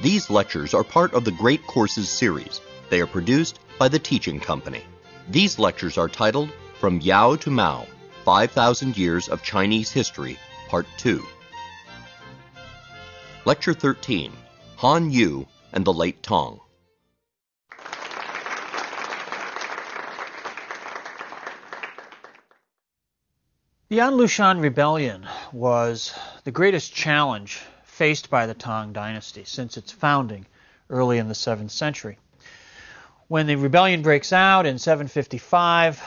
These lectures are part of the Great Courses series. They are produced by the Teaching Company. These lectures are titled From Yao to Mao, 5,000 Years of Chinese History, Part 2. Lecture 13, Han Yu and the Late Tang. The An Lushan Rebellion was the greatest challenge faced by the Tang Dynasty since its founding early in the 7th century. When the rebellion breaks out in 755,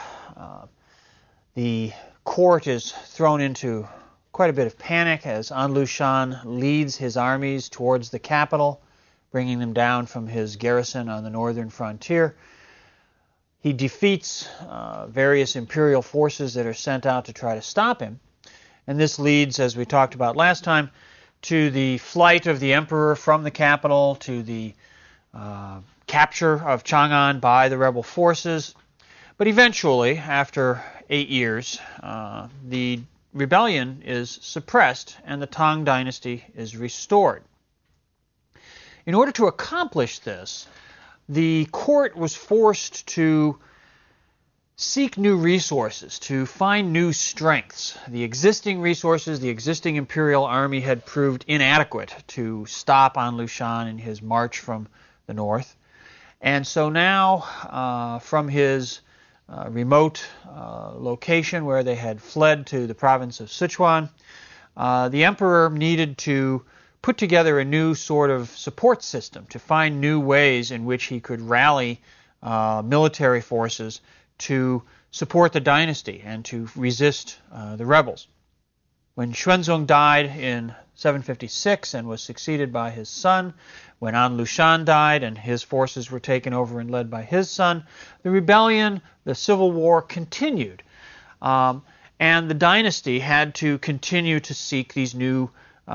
the court is thrown into quite a bit of panic as An Lushan leads his armies towards the capital, bringing them down from his garrison on the northern frontier. He defeats various imperial forces that are sent out to try to stop him. And this leads, as we talked about last time, to the flight of the emperor from the capital, to the capture of Chang'an by the rebel forces. But eventually, after 8 years, the rebellion is suppressed and the Tang Dynasty is restored. In order to accomplish this, the court was forced to seek new resources, to find new strengths. The existing resources, the existing imperial army had proved inadequate to stop An Lushan in his march from the north. And so now, from his remote location where they had fled to the province of Sichuan, the emperor needed to put together a new sort of support system to find new ways in which he could rally military forces to support the dynasty and to resist the rebels. When Xuanzong died in 756 and was succeeded by his son, when An Lushan died and his forces were taken over and led by his son, the rebellion, the civil war continued. And the dynasty had to continue to seek these new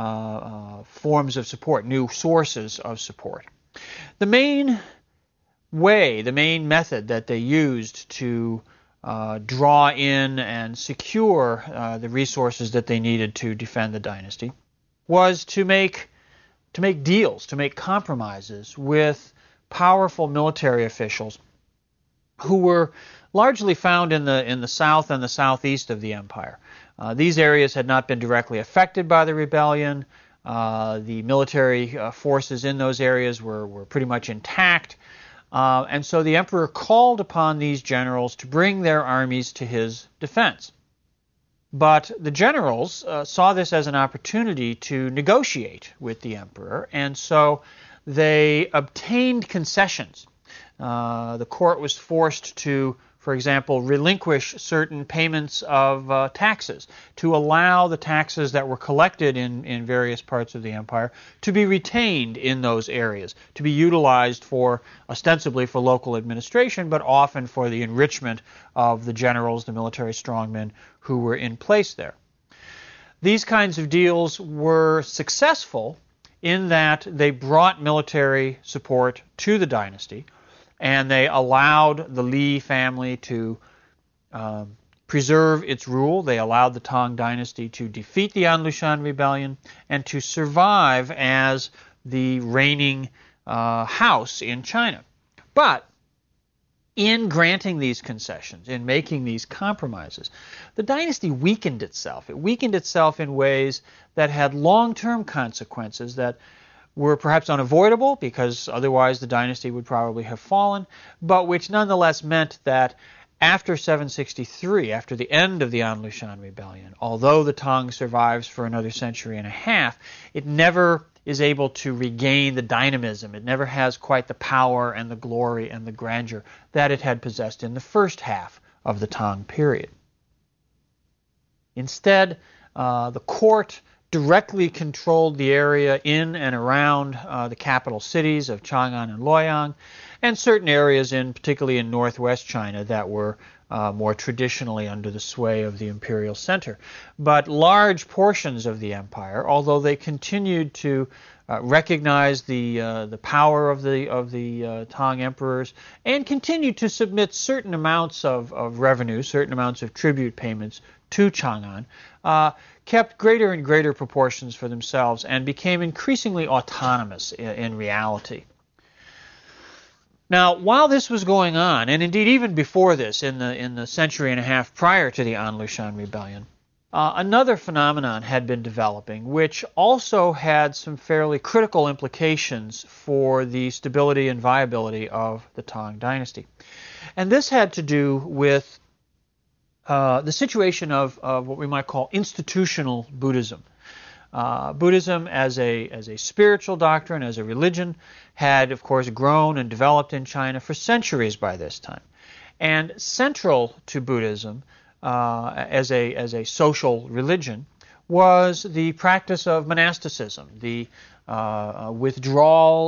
forms of support, new sources of support. The main way, the main method that they used to draw in and secure the resources that they needed to defend the dynasty was to make deals, to make compromises with powerful military officials who were largely found in the south and the southeast of the empire. These areas had not been directly affected by the rebellion. The military forces in those areas were pretty much intact. And so the emperor called upon these generals to bring their armies to his defense. But the generals saw this as an opportunity to negotiate with the emperor, and so they obtained concessions. The court was forced to, for example, relinquish certain payments of taxes to allow the taxes that were collected in various parts of the empire to be retained in those areas, to be utilized for, ostensibly for local administration, but often for the enrichment of the generals, the military strongmen who were in place there. These kinds of deals were successful in that they brought military support to the dynasty, and they allowed the Li family to preserve its rule. They allowed the Tang Dynasty to defeat the An Lushan Rebellion and to survive as the reigning house in China. But in granting these concessions, in making these compromises, the dynasty weakened itself. It weakened itself in ways that had long-term consequences that were perhaps unavoidable, because otherwise the dynasty would probably have fallen, but which nonetheless meant that after 763, after the end of the An Lushan Rebellion, although the Tang survives for another century and a half, it never is able to regain the dynamism. It never has quite the power and the glory and the grandeur that it had possessed in the first half of the Tang period. Instead, the court directly controlled the area in and around the capital cities of Chang'an and Luoyang, and certain areas, particularly in northwest China, that were more traditionally under the sway of the imperial center. But large portions of the empire, although they continued to recognized the power of the Tang emperors, and continued to submit certain amounts of revenue, certain amounts of tribute payments to Chang'an, kept greater and greater proportions for themselves and became increasingly autonomous in reality. Now, while this was going on, and indeed even before this, in the century and a half prior to the An Lushan Rebellion, another phenomenon had been developing, which also had some fairly critical implications for the stability and viability of the Tang dynasty. And this had to do with the situation of what we might call institutional Buddhism. Buddhism as a spiritual doctrine, as a religion, had, of course, grown and developed in China for centuries by this time. And central to Buddhism as a social religion was the practice of monasticism, the withdrawal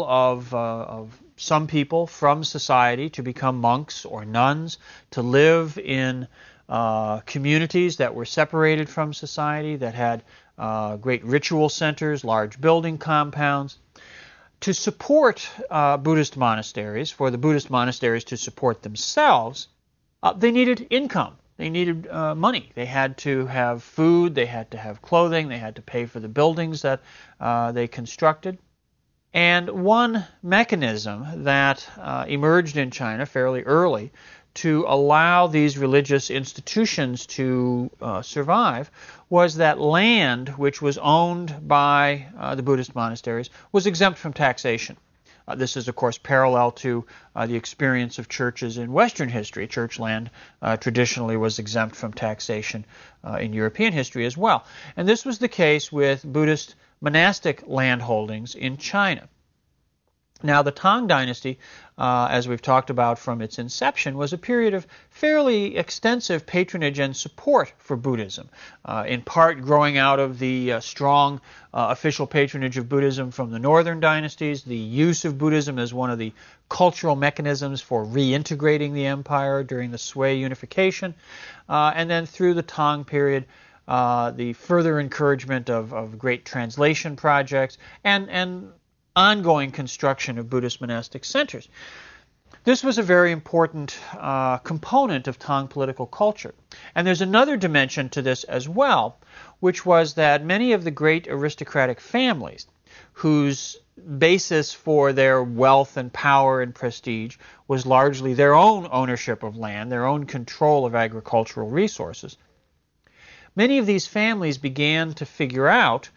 of some people from society to become monks or nuns, to live in communities that were separated from society, that had great ritual centers, large building compounds. To support Buddhist monasteries, for the Buddhist monasteries to support themselves, they needed income. They needed money. They had to have food, they had to have clothing, they had to pay for the buildings that they constructed. And one mechanism that emerged in China fairly early to allow these religious institutions to survive was that land which was owned by the Buddhist monasteries was exempt from taxation. This is, of course, parallel to the experience of churches in Western history. Church land traditionally was exempt from taxation in European history as well. And this was the case with Buddhist monastic landholdings in China. Now, the Tang dynasty, as we've talked about from its inception, was a period of fairly extensive patronage and support for Buddhism, in part growing out of the strong official patronage of Buddhism from the northern dynasties, the use of Buddhism as one of the cultural mechanisms for reintegrating the empire during the Sui unification, and then through the Tang period, the further encouragement of great translation projects and ongoing construction of Buddhist monastic centers. This was a very important component of Tang political culture. And there's another dimension to this as well, which was that many of the great aristocratic families, whose basis for their wealth and power and prestige was largely their own ownership of land, their own control of agricultural resources, many of these families began to figure out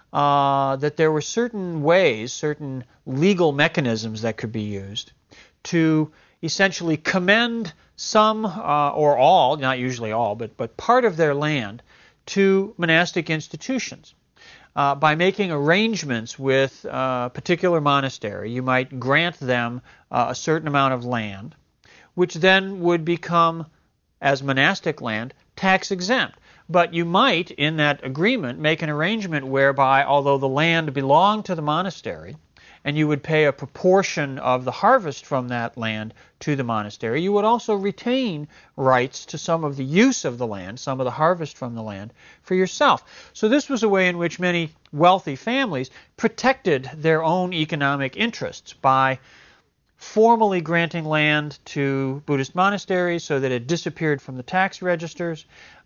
that there were certain ways, certain legal mechanisms that could be used to essentially commend some or all, not usually all, but part of their land to monastic institutions. By making arrangements with a particular monastery, you might grant them a certain amount of land, which then would become, as monastic land, tax exempt. But you might, in that agreement, make an arrangement whereby, although the land belonged to the monastery, and you would pay a proportion of the harvest from that land to the monastery, you would also retain rights to some of the use of the land, some of the harvest from the land, for yourself. So this was a way in which many wealthy families protected their own economic interests by formally granting land to Buddhist monasteries so that it disappeared from the tax registers,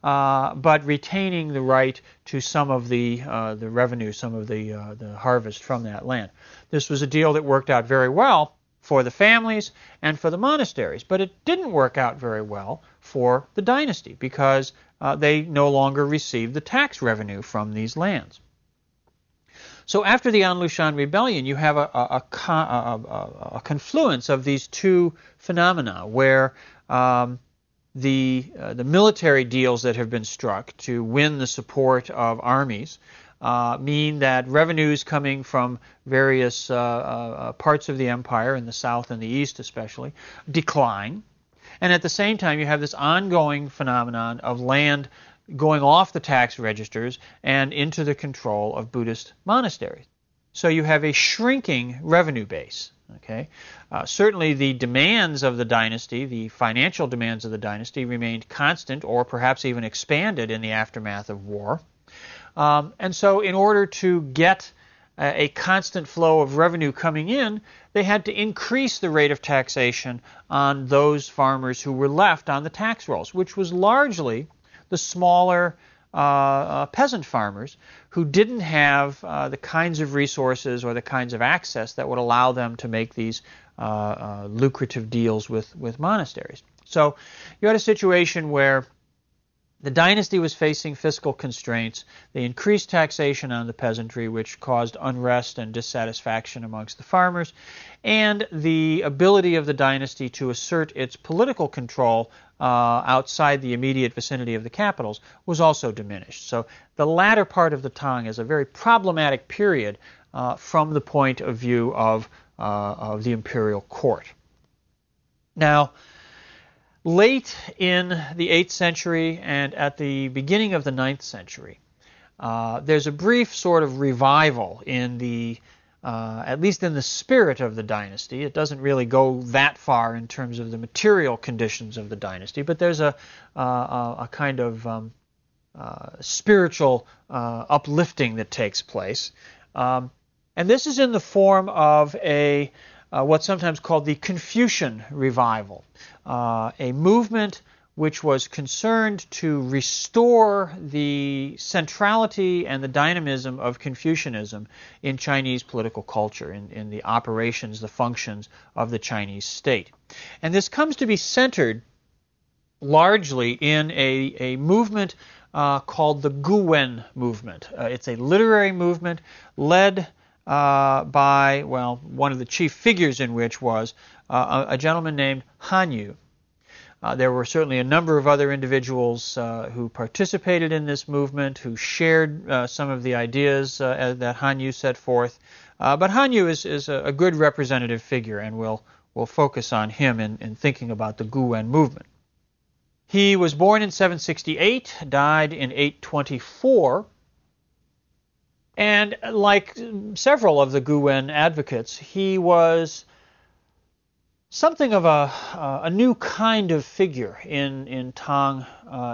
but retaining the right to some of the revenue, some of the harvest from that land. This was a deal that worked out very well for the families and for the monasteries, but it didn't work out very well for the dynasty because they no longer received the tax revenue from these lands. So after the An Lushan Rebellion, you have a confluence of these two phenomena where the military deals that have been struck to win the support of armies mean that revenues coming from various parts of the empire, in the south and the east especially, decline. And at the same time, you have this ongoing phenomenon of land going off the tax registers and into the control of Buddhist monasteries. So you have a shrinking revenue base. Okay, certainly the demands of the dynasty, the financial demands of the dynasty, remained constant or perhaps even expanded in the aftermath of war. And so in order to get a constant flow of revenue coming in, they had to increase the rate of taxation on those farmers who were left on the tax rolls, which was largely the smaller peasant farmers who didn't have the kinds of resources or the kinds of access that would allow them to make these lucrative deals with monasteries. So you had a situation where the dynasty was facing fiscal constraints. They increased taxation on the peasantry, which caused unrest and dissatisfaction amongst the farmers, and the ability of the dynasty to assert its political control outside the immediate vicinity of the capitals was also diminished. So the latter part of the Tang is a very problematic period from the point of view of the imperial court. Now, late in the 8th century and at the beginning of the 9th century, there's a brief sort of revival in the, at least in the spirit of the dynasty. It doesn't really go that far in terms of the material conditions of the dynasty, but there's a kind of spiritual uplifting that takes place. And this is in the form of what's sometimes called the Confucian revival, a movement which was concerned to restore the centrality and the dynamism of Confucianism in Chinese political culture, in the operations, the functions of the Chinese state. And this comes to be centered largely in a movement called the Guwen movement. It's a literary movement led by, well, one of the chief figures in which was a gentleman named Han Yu. There were certainly a number of other individuals who participated in this movement, who shared some of the ideas that Han Yu set forth. But Han Yu is a good representative figure, and we'll focus on him in thinking about the Guwen movement. He was born in 768, died in 824, and like several of the Guwen advocates, he was something of a new kind of figure in the Tang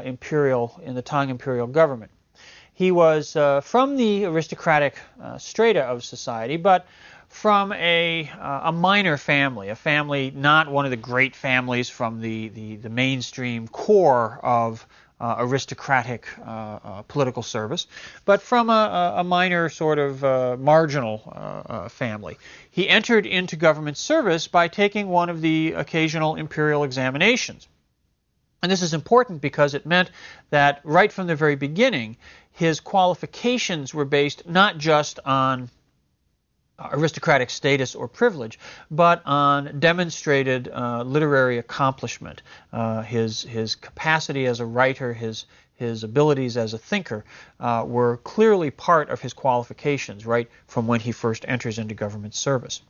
imperial government. He was from the aristocratic strata of society, but from a minor family, a family not one of the great families from the mainstream core of aristocratic political service, but from a minor sort of marginal family. He entered into government service by taking one of the occasional imperial examinations. And this is important because it meant that right from the very beginning, his qualifications were based not just on aristocratic status or privilege, but on demonstrated literary accomplishment. His capacity as a writer, his abilities as a thinker were clearly part of his qualifications right from when he first enters into government service.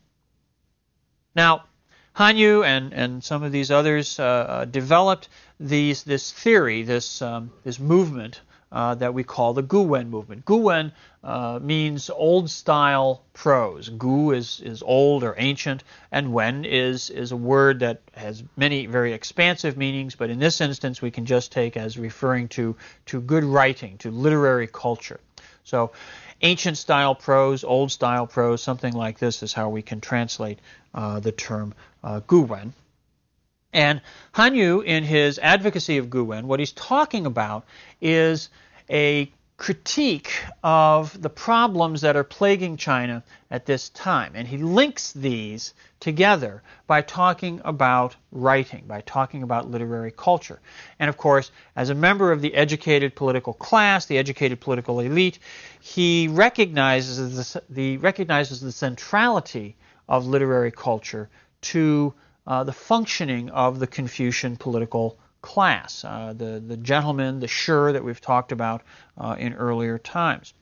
Now, Han Yu and some of these others developed this theory, this movement that we call the Guwen movement. Guwen means old-style prose. Gu is old or ancient, and Wen is a word that has many very expansive meanings, but in this instance we can just take as referring to good writing, to literary culture. So ancient-style prose, old-style prose, something like this is how we can translate the term Guwen. And Han Yu, in his advocacy of Guwen, what he's talking about is a critique of the problems that are plaguing China at this time. And he links these together by talking about writing, by talking about literary culture. And of course, as a member of the educated political class, the educated political elite, he recognizes the centrality of literary culture to the functioning of the Confucian political class, the gentleman, the shi that we've talked about in earlier times.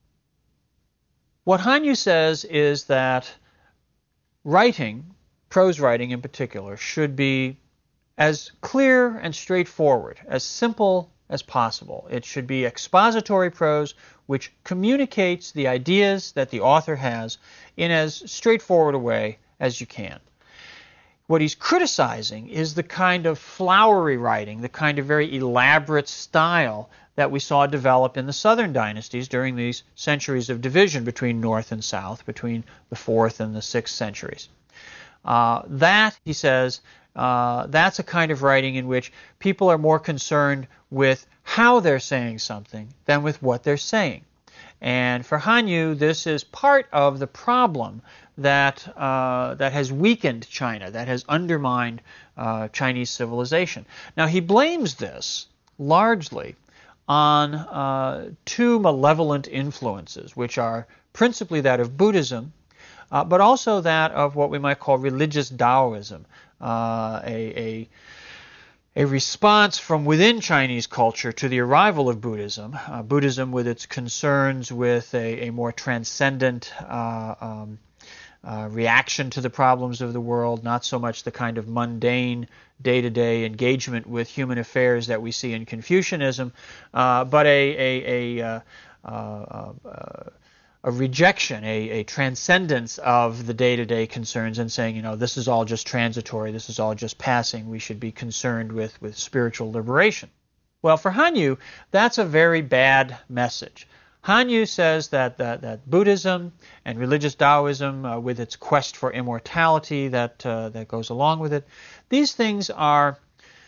What Han Yu says is that writing, prose writing in particular, should be as clear and straightforward, as simple as possible. It should be expository prose which communicates the ideas that the author has in as straightforward a way as you can. What he's criticizing is the kind of flowery writing, the kind of very elaborate style that we saw develop in the southern dynasties during these centuries of division between North and South, between the 4th and the 6th centuries. That, he says, that's a kind of writing in which people are more concerned with how they're saying something than with what they're saying. And for Hanyu, this is part of the problem that has weakened China, that has undermined Chinese civilization. Now, he blames this largely on two malevolent influences, which are principally that of Buddhism, but also that of what we might call religious Taoism, a response from within Chinese culture to the arrival of Buddhism. Buddhism with its concerns with a more transcendent reaction to the problems of the world, not so much the kind of mundane day-to-day engagement with human affairs that we see in Confucianism, but a rejection, a transcendence of the day-to-day concerns, and saying, this is all just transitory, this is all just passing, we should be concerned with spiritual liberation. Well, for Hanyu, that's a very bad message. Hanyu says that Buddhism and religious Taoism, with its quest for immortality that goes along with it, these things are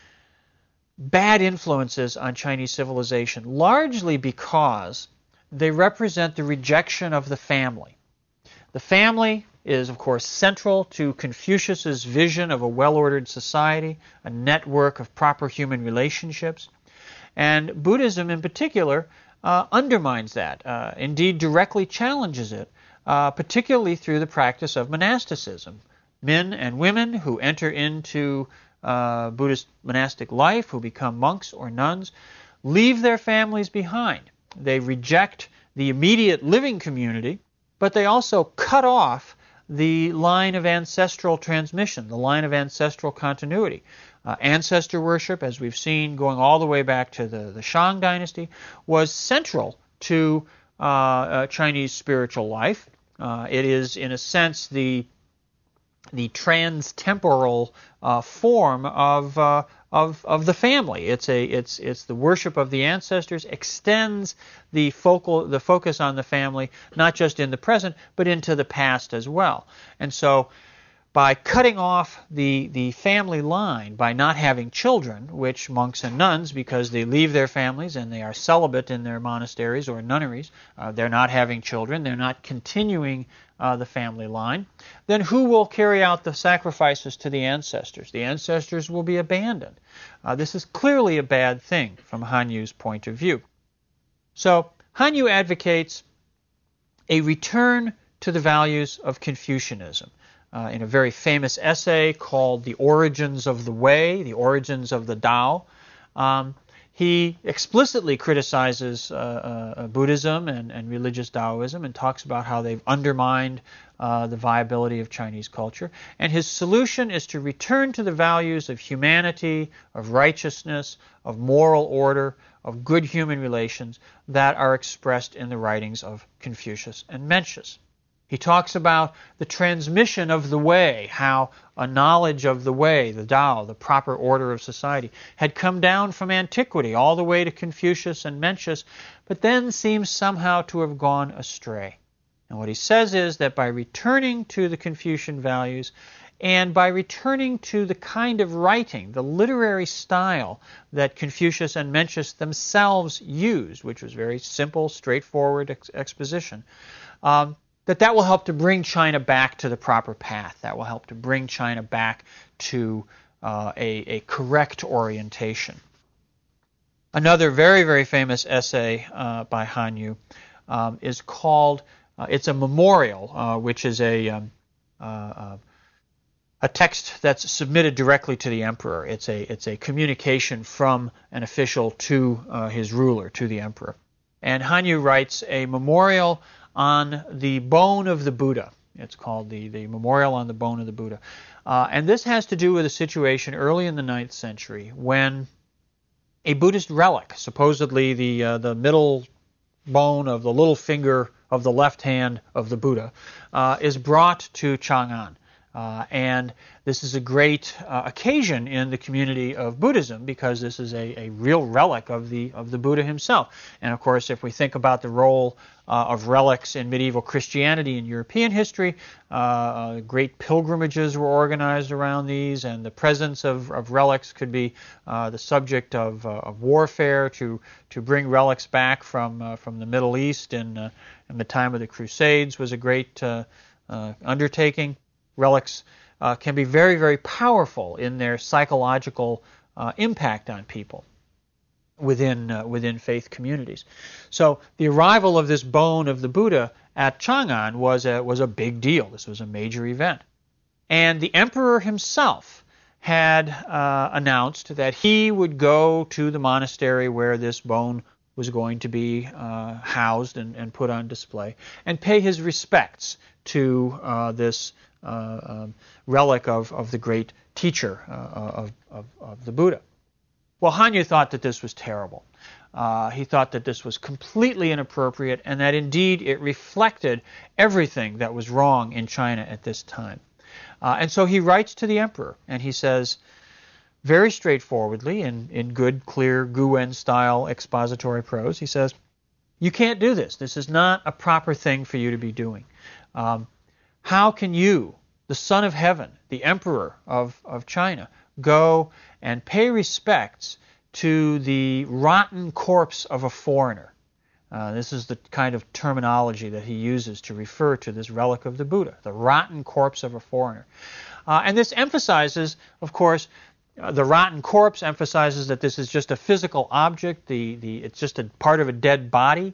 bad influences on Chinese civilization, largely because they represent the rejection of the family. The family is, of course, central to Confucius's vision of a well-ordered society, a network of proper human relationships. And Buddhism, in particular, undermines that, indeed directly challenges it, particularly through the practice of monasticism. Men and women who enter into Buddhist monastic life, who become monks or nuns, leave their families behind. They reject the immediate living community, but they also cut off the line of ancestral transmission, the line of ancestral continuity. Ancestor worship, as we've seen going all the way back to the Shang dynasty, was central to Chinese spiritual life. It is, in a sense, the trans-temporal form of the family. It's the worship of the ancestors, extends the focus on the family, not just in the present, but into the past as well. And so, by cutting off the family line, by not having children, which monks and nuns, because they leave their families and they are celibate in their monasteries or nunneries, they're not having children, they're not continuing the family line, then who will carry out the sacrifices to the ancestors? The ancestors will be abandoned. This is clearly a bad thing from Hanyu's point of view. So Hanyu advocates a return to the values of Confucianism. In a very famous essay called The Origins of the Way, The Origins of the Tao, he explicitly criticizes Buddhism and religious Taoism and talks about how they've undermined the viability of Chinese culture. And his solution is to return to the values of humanity, of righteousness, of moral order, of good human relations that are expressed in the writings of Confucius and Mencius. He talks about the transmission of the way, how a knowledge of the way, the Tao, the proper order of society, had come down from antiquity all the way to Confucius and Mencius, but then seems somehow to have gone astray. And what he says is that by returning to the Confucian values and by returning to the kind of writing, the literary style that Confucius and Mencius themselves used, which was very simple, straightforward exposition, that will help to bring China back to the proper path. That will help to bring China back to a correct orientation. Another very, very famous essay by Hanyu is called, it's a memorial, which is a text that's submitted directly to the emperor. It's a communication from an official to his ruler, to the emperor. And Hanyu writes a memorial on the bone of the Buddha. It's called the Memorial on the Bone of the Buddha. And this has to do with a situation early in the 9th century when a Buddhist relic, supposedly the middle bone of the little finger of the left hand of the Buddha, is brought to Chang'an. And this is a great occasion in the community of Buddhism because this is a real relic of the Buddha himself. And of course, if we think about the role of relics in medieval Christianity and European history, great pilgrimages were organized around these, and the presence of relics could be the subject of warfare to bring relics back from the Middle East in the time of the Crusades was a great undertaking. Relics can be very, very powerful in their psychological impact on people within faith communities. So the arrival of this bone of the Buddha at Chang'an was a big deal. This was a major event. And the emperor himself had announced that he would go to the monastery where this bone was going to be housed and put on display and pay his respects to this relic of the great teacher of the Buddha. Well, Hanyu thought that this was terrible. He thought that this was completely inappropriate and that indeed it reflected everything that was wrong in China at this time. And so he writes to the emperor and he says, very straightforwardly, in good, clear, Guwen-style expository prose, he says, you can't do this. This is not a proper thing for you to be doing. How can you, the Son of Heaven, the Emperor of China, go and pay respects to the rotten corpse of a foreigner? This is the kind of terminology that he uses to refer to this relic of the Buddha, the rotten corpse of a foreigner. And this emphasizes, of course, the rotten corpse emphasizes that this is just a physical object. It's just a part of a dead body.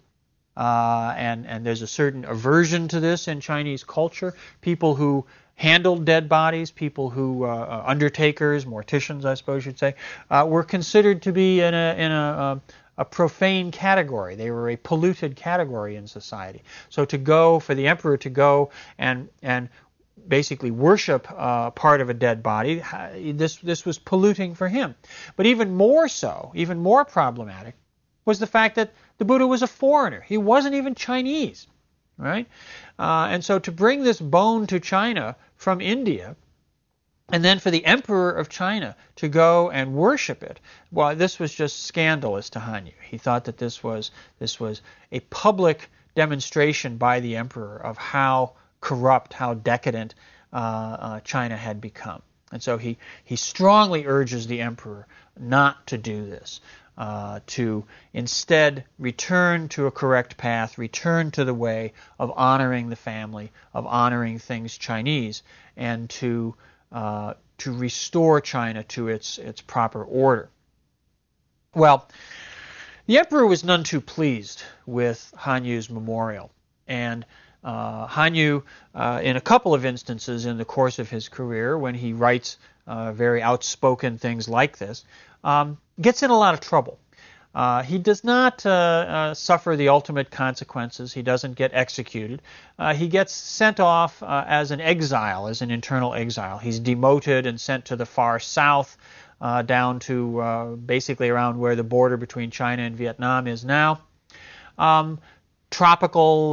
And there's a certain aversion to this in Chinese culture. People who handled dead bodies, people who undertakers, morticians, I suppose you'd say, were considered to be in a profane category. They were a polluted category in society. So for the emperor to go and basically worship part of a dead body, this was polluting for him. But even more so, even more problematic, was the fact that the Buddha was a foreigner. He wasn't even Chinese, right? And so to bring this bone to China from India, and then for the emperor of China to go and worship it, well, this was just scandalous to Hanyu. He thought that this was a public demonstration by the emperor of how corrupt, how decadent China had become. And so he strongly urges the emperor not to do this. To instead return to a correct path, return to the way of honoring the family, of honoring things Chinese, and to restore China to its proper order. Well, the emperor was none too pleased with Hanyu's memorial, and Hanyu, in a couple of instances in the course of his career, when he writes very outspoken things like this, gets in a lot of trouble. He does not suffer the ultimate consequences. He doesn't get executed. He gets sent off as an exile, as an internal exile. He's demoted and sent to the far south, down to basically around where the border between China and Vietnam is now. Tropical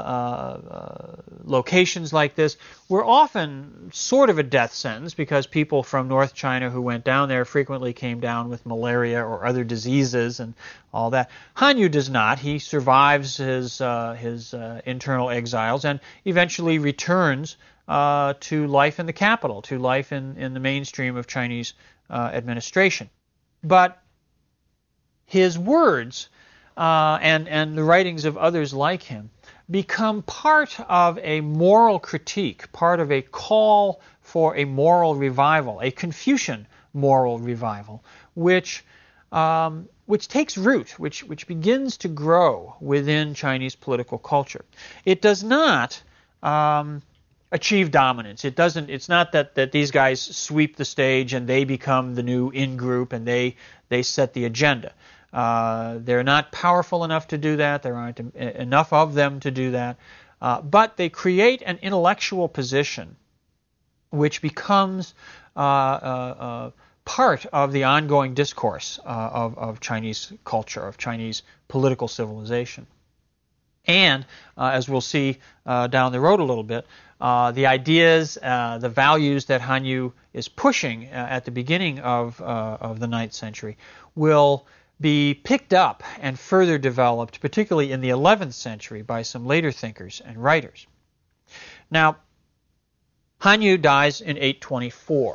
locations like this were often sort of a death sentence because people from North China who went down there frequently came down with malaria or other diseases and all that. Hanyu does not. He survives his internal exiles and eventually returns to life in the capital, to life in the mainstream of Chinese administration. But his words and the writings of others like him become part of a moral critique, part of a call for a moral revival, a Confucian moral revival, which takes root, which begins to grow within Chinese political culture. It does not achieve dominance. It's not that these guys sweep the stage and they become the new in-group and they set the agenda. They're not powerful enough to do that. There aren't enough of them to do that. But they create an intellectual position which becomes part of the ongoing discourse of Chinese culture, of Chinese political civilization. And, as we'll see down the road a little bit, the ideas, the values that Hanyu is pushing at the beginning of the 9th century will be picked up and further developed, particularly in the 11th century, by some later thinkers and writers. Now, Hanyu dies in 824.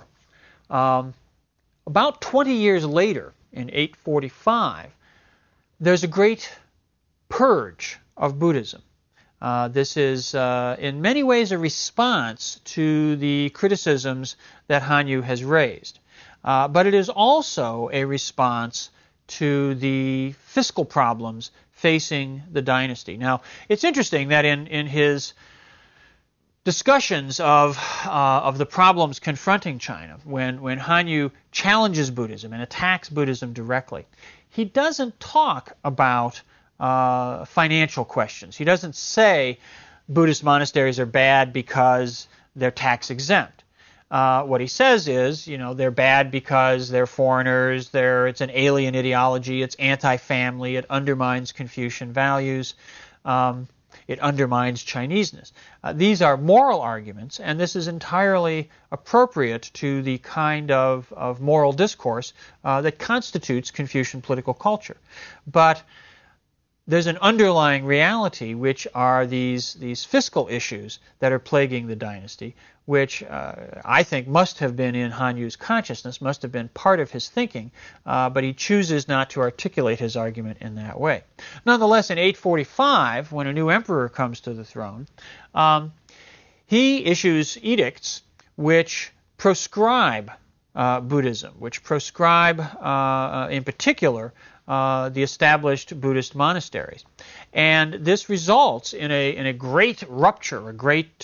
About 20 years later, in 845, there's a great purge of Buddhism. This is in many ways a response to the criticisms that Hanyu has raised. But it is also a response to the fiscal problems facing the dynasty. Now, it's interesting that in his discussions of the problems confronting China, when Hanyu challenges Buddhism and attacks Buddhism directly, he doesn't talk about financial questions. He doesn't say Buddhist monasteries are bad because they're tax exempt. What he says is, they're bad because they're foreigners, it's an alien ideology, it's anti-family, it undermines Confucian values, it undermines Chineseness. These are moral arguments, and this is entirely appropriate to the kind of moral discourse that constitutes Confucian political culture. But there's an underlying reality, which are these fiscal issues that are plaguing the dynasty, which I think must have been in Hanyu's consciousness, must have been part of his thinking, but he chooses not to articulate his argument in that way. Nonetheless, in 845, when a new emperor comes to the throne, he issues edicts which proscribe Buddhism, which proscribe, in particular, the established Buddhist monasteries. And this results in a great rupture, a great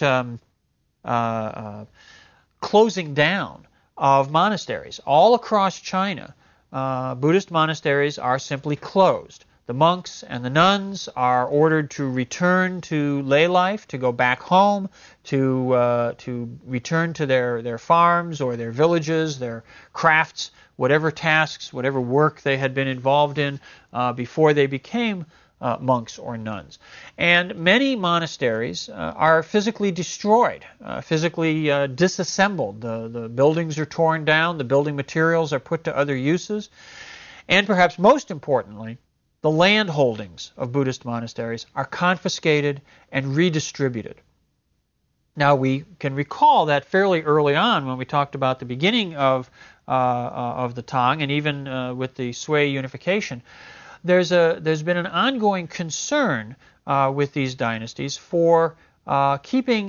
closing down of monasteries. All across China, Buddhist monasteries are simply closed. The monks and the nuns are ordered to return to lay life, to go back home, to return to their farms or their villages, their crafts, whatever tasks, whatever work they had been involved in before they became monks or nuns. And many monasteries are physically destroyed, physically disassembled. The buildings are torn down, the building materials are put to other uses, and perhaps most importantly, the land holdings of Buddhist monasteries are confiscated and redistributed. Now, we can recall that fairly early on when we talked about the beginning of the Tang, and even with the Sui unification, there's been an ongoing concern with these dynasties for keeping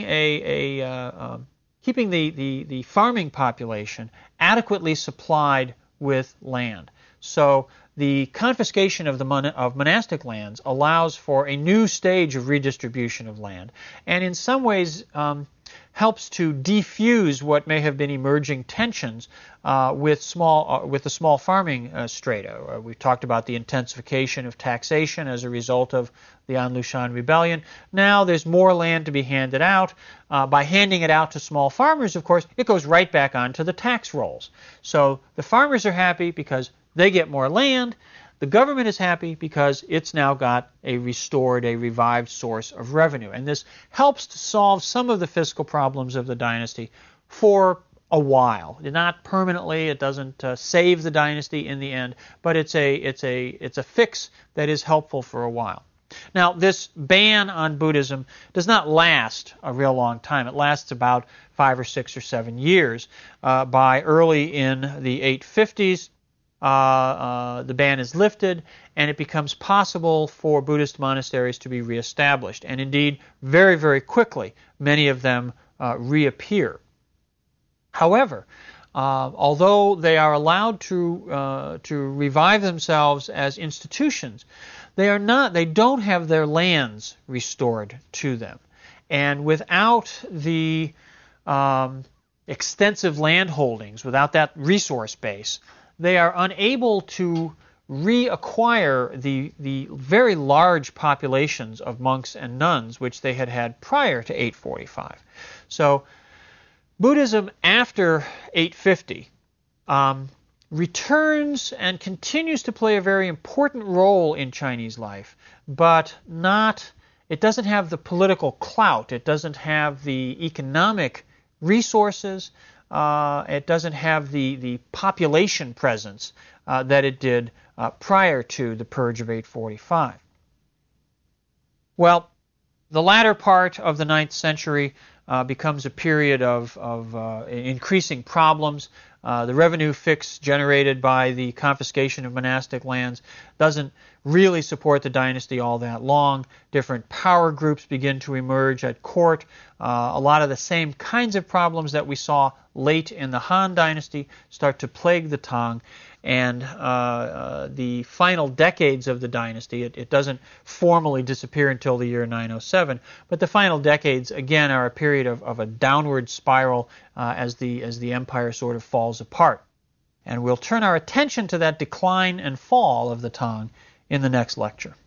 keeping the farming population adequately supplied with land. So the confiscation of monastic lands allows for a new stage of redistribution of land, and in some ways helps to defuse what may have been emerging tensions with the small farming strata. We've talked about the intensification of taxation as a result of the An Lushan Rebellion. Now there's more land to be handed out. By handing it out to small farmers, of course, it goes right back onto the tax rolls. So the farmers are happy because they get more land. The government is happy because it's now got a revived source of revenue. And this helps to solve some of the fiscal problems of the dynasty for a while. Not permanently. It doesn't save the dynasty in the end, but it's a fix that is helpful for a while. Now, this ban on Buddhism does not last a real long time. It lasts about 5 or 6 or 7 years. By early in the 850s, the ban is lifted, and it becomes possible for Buddhist monasteries to be reestablished. And indeed, very, very quickly, many of them reappear. However, although they are allowed to revive themselves as institutions, they don't have their lands restored to them. And without the extensive land holdings, without that resource base, they are unable to reacquire the very large populations of monks and nuns which they had prior to 845. So Buddhism after 850 returns and continues to play a very important role in Chinese life, but not it doesn't have the political clout. It doesn't have the economic resources. It doesn't have the population presence that it did prior to the Purge of 845. Well, the latter part of the 9th century becomes a period of increasing problems. The revenue fix generated by the confiscation of monastic lands doesn't really support the dynasty all that long. Different power groups begin to emerge at court. A lot of the same kinds of problems that we saw late in the Han Dynasty start to plague the Tang. And the final decades of the dynasty, it doesn't formally disappear until the year 907, but the final decades, again, are a period of a downward spiral as the empire sort of falls apart. And we'll turn our attention to that decline and fall of the Tang in the next lecture.